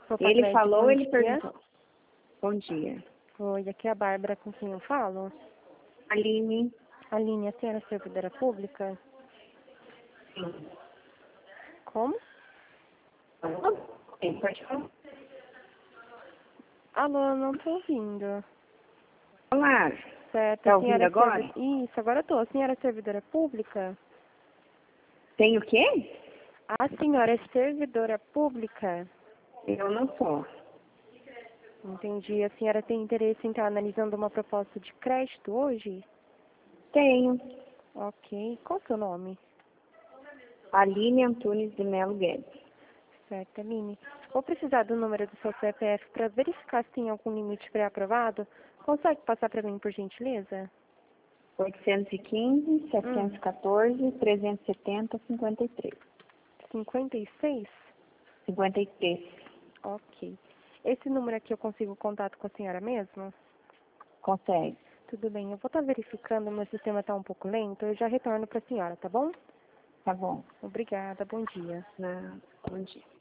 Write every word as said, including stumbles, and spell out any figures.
Ele Papaglédio, falou, bom ele dia. perguntou. Bom dia. Oi, aqui é a Bárbara com quem eu falo. Aline. Aline, a senhora é servidora pública? Sim. Como? Sim, pode falar. Alô, eu não tô ouvindo. Olá. Certo, Tá a ouvindo senhora é agora? servi... Isso, agora eu tô. A senhora é servidora pública? Tem o quê? A senhora é servidora pública? Eu não sou. Entendi. A senhora tem interesse em estar analisando uma proposta de crédito hoje? Tenho. Ok. Qual é o seu nome? Aline Antunes de Melo Guedes. Certo, Aline. Vou precisar do número do seu C P F para verificar se tem algum limite pré-aprovado. Consegue passar para mim, por gentileza? oitocentos e quinze, setecentos e quatorze, trezentos e setenta, cinquenta e três. cinquenta e seis? cinquenta e três. Ok. Esse número aqui eu consigo contato com a senhora mesmo? Consegue. Tudo bem, eu vou estar verificando, meu sistema está um pouco lento, eu já retorno para a senhora, tá bom? Tá bom. Obrigada, bom dia. Não, bom dia.